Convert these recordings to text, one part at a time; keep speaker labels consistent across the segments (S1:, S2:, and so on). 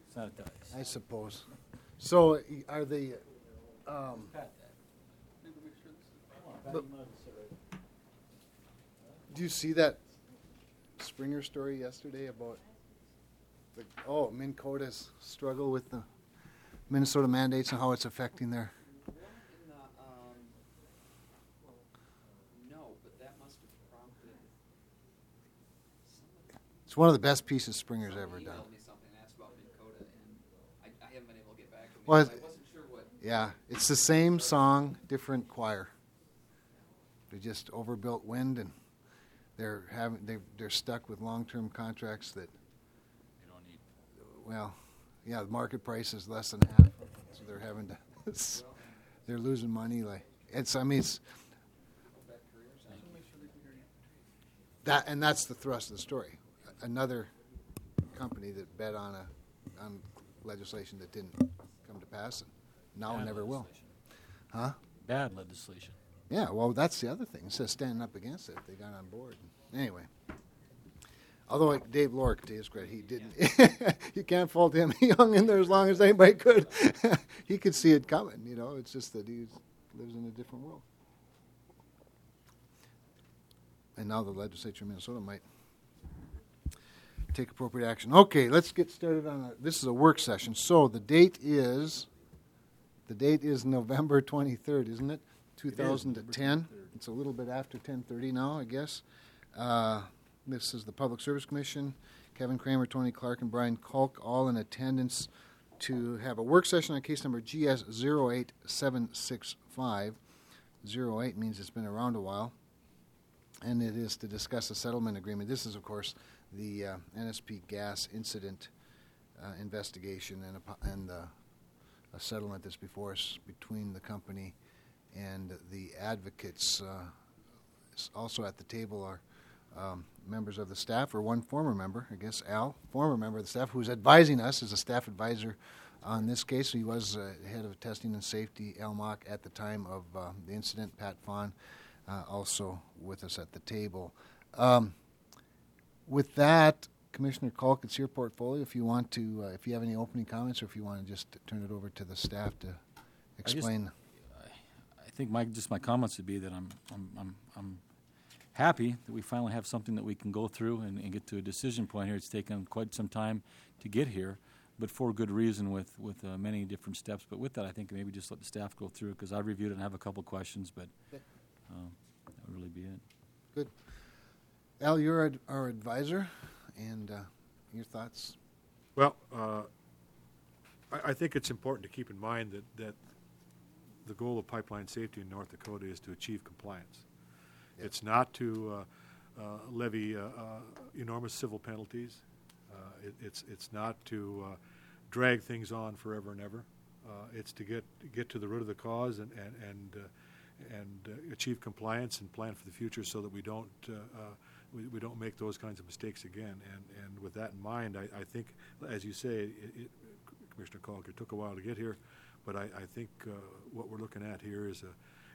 S1: It's not a dice.
S2: I suppose. So are they?
S1: Pat that.
S2: But- Do you see that Springer story yesterday about Minn Kota's struggle with the Minnesota mandates and how it's affecting their?
S3: No, but that must have prompted.
S2: It's one of the best pieces Springer's ever done.
S3: Emailed me something and asked about Minn Kota, and I haven't been able to get back to him.
S2: Well,
S3: I wasn't sure what.
S2: Yeah, it's the same song, different choir. They just overbuilt wind, and they're stuck with long-term contracts that.
S1: You don't need.
S2: Well, yeah, the market price is less than half, so they're having to. They're losing money. It's that, and that's the thrust of the story. Another company that bet on legislation that didn't come to pass, and now
S1: Bad
S2: never will.
S1: legislation.
S2: Huh?
S1: Bad legislation.
S2: Yeah, well, that's the other thing. It says standing up against it. They got on board. Anyway. Although Dave Lork, to his credit, he didn't. You can't fault him. He hung in there as long as anybody could. He could see it coming, It's just that he lives in a different world. And now the legislature of Minnesota might take appropriate action. Okay, let's get started on this is a work session. So the date is November 23rd, isn't it? 2010. It's a little bit after 10:30 now, I guess. This is the Public Service Commission. Kevin Kramer, Tony Clark, and Brian Kalk all in attendance to have a work session on case number GS 08765. 08 means it's been around a while. And it is to discuss a settlement agreement. This is, of course, the NSP gas incident investigation and a settlement that's before us between the company and the advocates. Also at the table are members of the staff, or one former member, I guess Al, former member of the staff, who's advising us as a staff advisor on this case. He was head of testing and safety, Al Mock, at the time of the incident. Pat Fawn, also with us at the table. With that, Commissioner Kalk, it's your portfolio. If you want to, if you have any opening comments, or if you want to just turn it over to the staff to explain.
S1: I think my comments would be that I'm happy that we finally have something that we can go through and get to a decision point here. It's taken quite some time to get here, but for good reason with many different steps. But with that, I think maybe just let the staff go through it, because I reviewed it and have a couple questions, but that would really be it.
S2: Good. Al, you're our advisor, and your thoughts?
S4: Well, I think it's important to keep in mind that the goal of pipeline safety in North Dakota is to achieve compliance. Yes. It's not to levy enormous civil penalties. It's not to drag things on forever and ever. It's to get to the root of the cause and achieve compliance and plan for the future, so that we don't make those kinds of mistakes again. And with that in mind, I think, as you say, Commissioner Kalk, it took a while to get here, but I think what we're looking at here is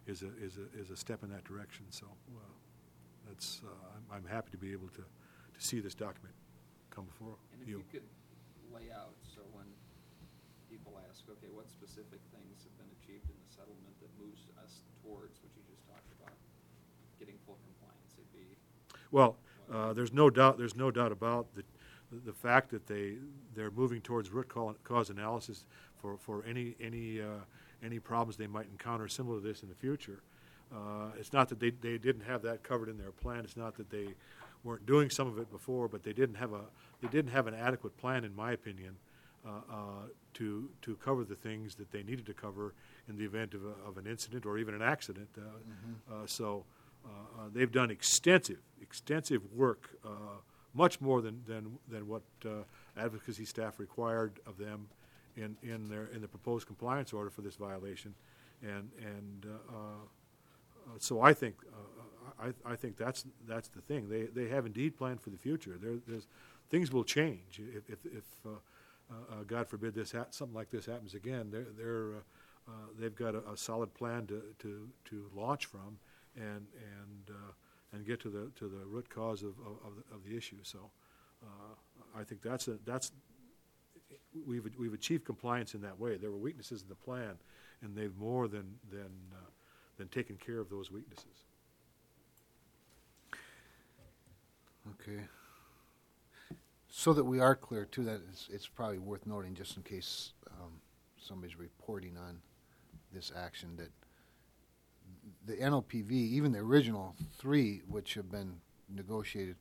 S4: a step in that direction. So that's I'm happy to be able to see this document come before
S3: And if you could lay out, so when people ask, okay, what specific things have been achieved in the settlement that moves us towards what you just talked about, getting full compliance, it'd be.
S4: Well, there's no doubt about the fact that they're moving towards root cause analysis for any problems they might encounter similar to this in the future. It's not that they didn't have that covered in their plan. It's not that they weren't doing some of it before, but they didn't have an adequate plan, in my opinion, to cover the things that they needed to cover in the event of an incident or even an accident. So they've done extensive work, much more than what advocacy staff required of them in the proposed compliance order for this violation, and so I think that's the thing. They have indeed planned for the future. There's things will change if God forbid something like this happens again. They've got a solid plan to launch from and get to the root cause of the issue. So I think that's we've achieved compliance in that way. There were weaknesses in the plan, and they've more than taken care of those weaknesses.
S2: Okay. So that we are clear, too, that it's probably worth noting, just in case somebody's reporting on this action, that the NOPV, even the original 3, which have been negotiated,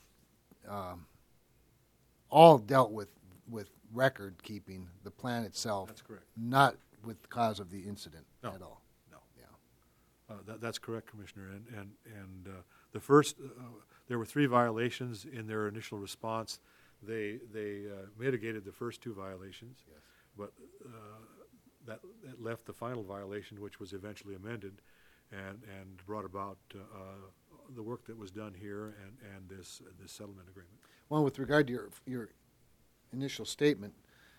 S2: all dealt with record keeping, the plan itself.
S4: That's correct.
S2: Not with the cause of the incident
S4: No.
S2: at all.
S4: No.
S2: Yeah.
S4: That's correct, Commissioner. And the first, there were 3 violations in their initial response. They mitigated the first 2 violations,
S2: Yes.
S4: but that left the final violation, which was eventually amended, and brought about the work that was done here and this settlement agreement.
S2: Well, with regard to your initial statement,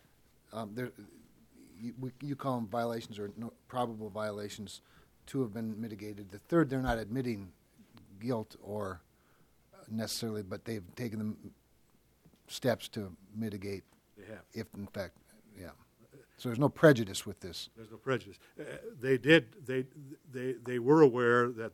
S2: you call them violations or probable violations. 2 have been mitigated. The third, they're not admitting guilt or necessarily, but they've taken the steps to mitigate.
S4: They have.
S2: If in fact, yeah. So there's no prejudice with this.
S4: There's no prejudice. They were aware that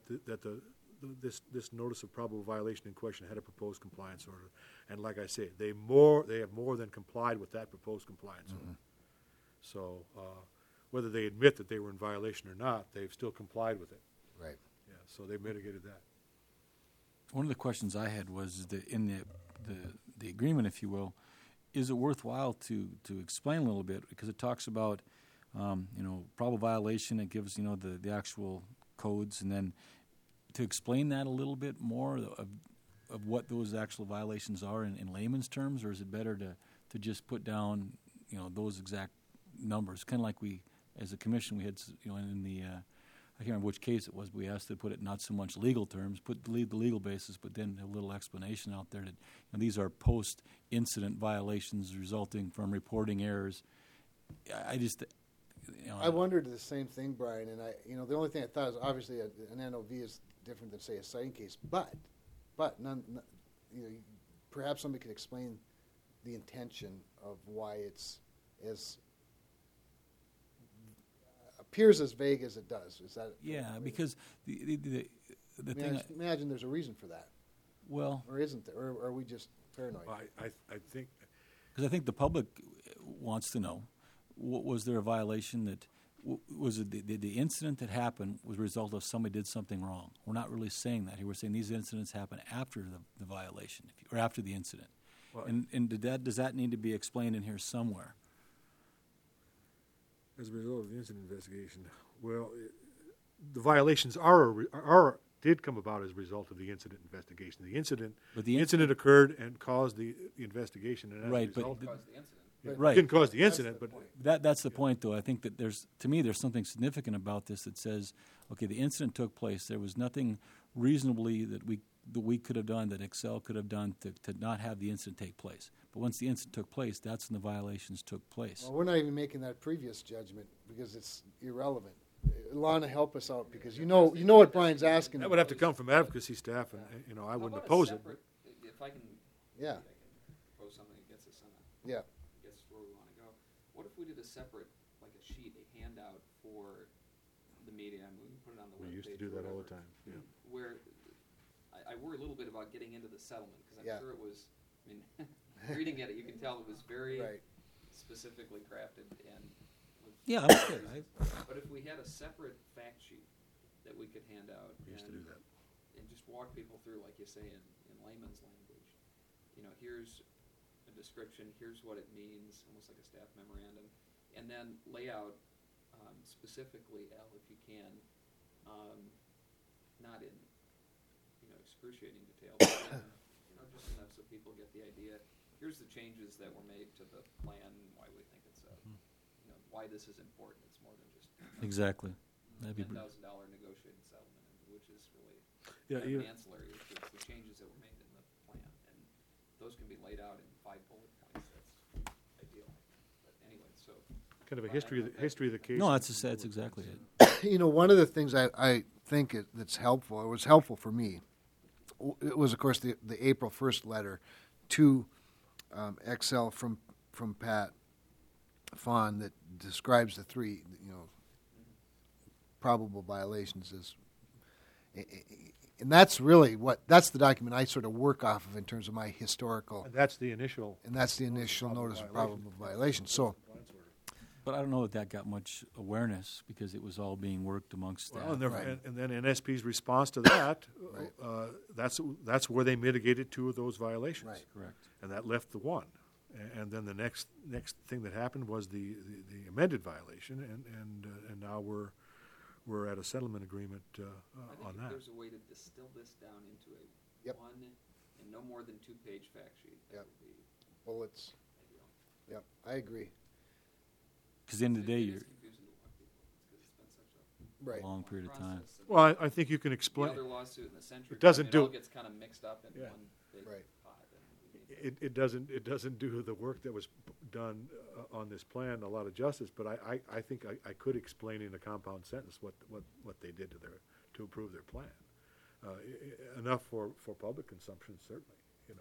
S4: this notice of probable violation in question had a proposed compliance order, and like I say, they have more than complied with that proposed compliance order. So whether they admit that they were in violation or not, they've still complied with it.
S2: Right.
S4: Yeah. So they mitigated that.
S1: One of the questions I had was in the agreement, if you will, is it worthwhile to explain a little bit, because it talks about probable violation. It gives the actual codes, and then to explain that a little bit more of what those actual violations are in layman's terms, or is it better to just put down those exact numbers? Kind of like we, as a commission, we had in the I can't remember which case it was, but we asked to put it not so much legal terms, put the legal basis, but then a little explanation out there that these are post-incident violations resulting from reporting errors. I just,
S2: I wondered the same thing, Brian, and the only thing I thought is obviously an NOV is different than, say, a citing case, but perhaps somebody could explain the intention of why it's as appears as vague as it does. Is that?
S1: Yeah, because the thing.
S2: I imagine there's a reason for that.
S1: Well,
S2: or isn't there? Or are we just paranoid?
S4: I think
S1: because I think the public wants to know: was there a violation that was it the incident that happened was a result of somebody did something wrong? We're not really saying that here. We're saying these incidents happen after the violation or after the incident.
S4: Well,
S1: and does that need to be explained in here somewhere?
S4: as a result of the incident investigation, well, the violations did come about as a result of the incident investigation. The incident occurred and caused the investigation, and as
S1: Right,
S4: a
S1: but
S4: result,
S3: Caused the incident.
S4: it
S1: Right.
S4: didn't cause the incident, but
S1: That's the point, though. I think that there's something significant about this that says, okay, the incident took place. There was nothing reasonably that we could have done, that Excel could have done to not have the incident take place. But once the incident took place, that's when the violations took place.
S2: Well, we're not even making that previous judgment because it's irrelevant. Lana, help us out because you know what Brian's asking.
S4: that would have to come from advocacy staff, and I wouldn't oppose it.
S3: If I can,
S2: Yeah.
S3: I can propose something that gets us on
S2: Yeah.
S3: gets where we want to go. What if we did a separate, like a sheet, a handout for the media? I mean, we can put it on the
S4: We
S3: webpage.
S4: used to do
S3: or
S4: that all the
S3: whatever,
S4: time. Yeah.
S3: Where I worry a little bit about getting into the settlement because I'm
S2: Yeah.
S3: sure it was. I mean, reading it, you can tell it was very
S2: Right.
S3: specifically crafted and. With
S1: Yeah, okay.
S3: But if we had a separate fact sheet that we could hand out
S4: We used to do that.
S3: and just walk people through, like you say, in layman's language, here's a description, here's what it means, almost like a staff memorandum, and then lay out specifically, Al, if you can, not in excruciating detail, but just enough so people get the idea. Here's the changes that were made to the plan, why we think it's why this is important. It's more than just
S1: Exactly. That'd be
S3: $10,000 negotiated settlement, which is really
S4: Yeah,
S3: kind of
S4: you-
S3: an ancillary. It's the changes that were made in the plan, and those can be laid out in 5 bullet points. That's ideal. But anyway, so
S4: Kind of a history of the case.
S1: No, that's exactly it.
S2: One of the things I think that's helpful, it was helpful for me, it was, of course, the April 1st letter to Excel from from Pat Fawn that describes the three, probable violations as, and that's really that's the document I sort of work off of in terms of my historical,
S4: And that's the initial.
S2: and that's the initial notice of probable violation. So,
S1: But I don't know that got much awareness because it was all being worked amongst staff.
S4: Well,
S2: Right.
S4: and then NSP's response to that,
S2: Right.
S4: that's where they mitigated 2 of those violations.
S2: Right.
S1: Correct.
S4: And that left the 1. And then the next thing that happened was the amended violation, and now we're at a settlement agreement
S3: I think
S4: on
S3: if
S4: that.
S3: there's a way to distill this down into a
S2: Yep.
S3: one and no more than 2-page fact sheet, that
S2: Yep.
S3: would be
S2: bullets.
S3: ideal.
S2: Yep, I agree.
S1: Because at the end of the day,
S3: It
S1: you're
S3: is confusing to a lot of people, because it's been such a
S2: Right.
S1: a long period of time.
S3: process. And
S4: Well, I think you can
S3: the
S4: explain.
S3: other lawsuit and the Centric,
S4: It doesn't
S3: it all
S4: do-
S3: gets kind of mixed up in
S4: Yeah.
S3: one big
S2: Right.
S3: pot. And we need to-
S4: It doesn't do the work that was done on this plan a lot of justice, but I think I could explain in a compound sentence what they did to improve their plan. Enough for public consumption, certainly,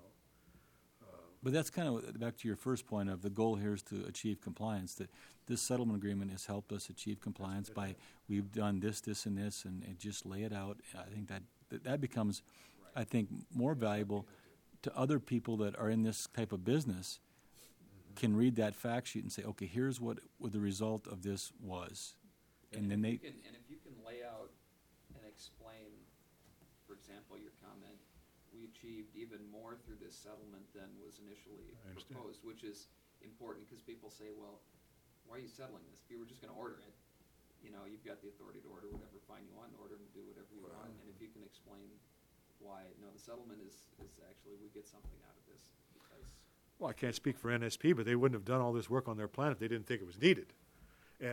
S1: But that's kind of back to your first point of the goal here is to achieve compliance, that this settlement agreement has helped us achieve compliance by we've done this, this, and this, and just lay it out. I think that becomes, I think, more valuable to other people that are in this type of business, can read that fact sheet and say, okay, here's what the result of this was. And then
S3: if you can lay out and explain, for example, your comment, we achieved even more through this settlement than was initially
S4: I understand.
S3: proposed, which is important because people say, well, why are you settling this? If you were just going to order it, you've got the authority to order whatever fine you want and order and do whatever you want. And if you can explain why, no, the settlement is actually, we get something out of this because.
S4: Well, I can't speak for NSP, but they wouldn't have done all this work on their plan if they didn't think it was needed. And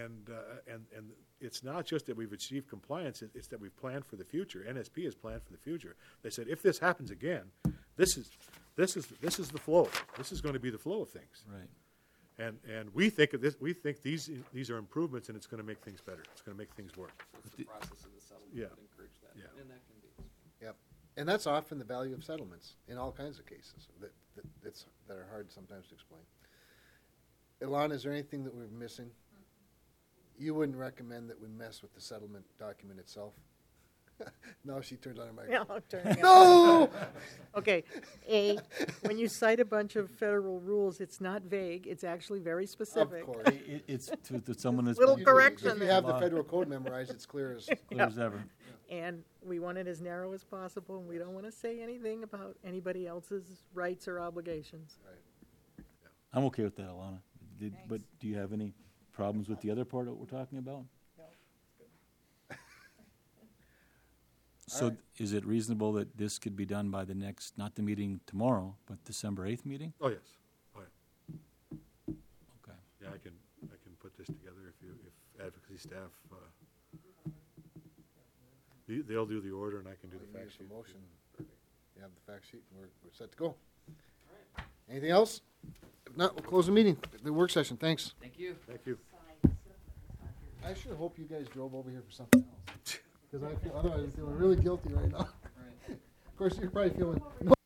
S4: it's not just that we've achieved compliance; it's that we've planned for the future. NSP has planned for the future. They said if this happens again, this is the flow. This is going to be the flow of things.
S1: right.
S4: And we think of this. We think these are improvements, and it's going to make things better. It's going to make things work.
S3: So it's the process of the settlement
S4: Yeah.
S3: that encourage that,
S4: Yeah.
S3: and that can be.
S2: Yep. And that's often the value of settlements in all kinds of cases that are hard sometimes to explain. Ilana, is there anything that we're missing? You wouldn't recommend that we mess with the settlement document itself? No, she turns on her
S5: Yeah,
S2: microphone.
S5: I'm turning it
S2: No!
S5: Okay, A, when you cite a bunch of federal rules, it's not vague, it's actually very specific.
S2: Of course.
S1: It's to someone that's
S5: Little
S1: been-
S5: correction
S2: If you have the federal code memorized, it's clear as,
S1: clear as ever.
S5: And we want it as narrow as possible, and we don't want to say anything about anybody else's rights or obligations.
S1: I'm okay with that, Alana. But do you have any problems with the other part that we're talking about? So
S2: Alright.
S1: is it reasonable that this could be done by the next, not the meeting tomorrow, but December 8th meeting?
S4: Oh yes. Oh yeah.
S1: Okay.
S4: Yeah, I can put this together if advocacy staff. They'll do the order, and I can do the
S2: you need
S4: fact sheet.
S2: a motion. You have the fact sheet, and we're set to go. Anything else? If not, we'll close the meeting, the work session. Thanks.
S3: Thank you.
S4: Thank you.
S2: I sure hope you guys drove over here for something else. Because otherwise I'm feeling really guilty right now.
S3: Right.
S2: Of course, you're probably feeling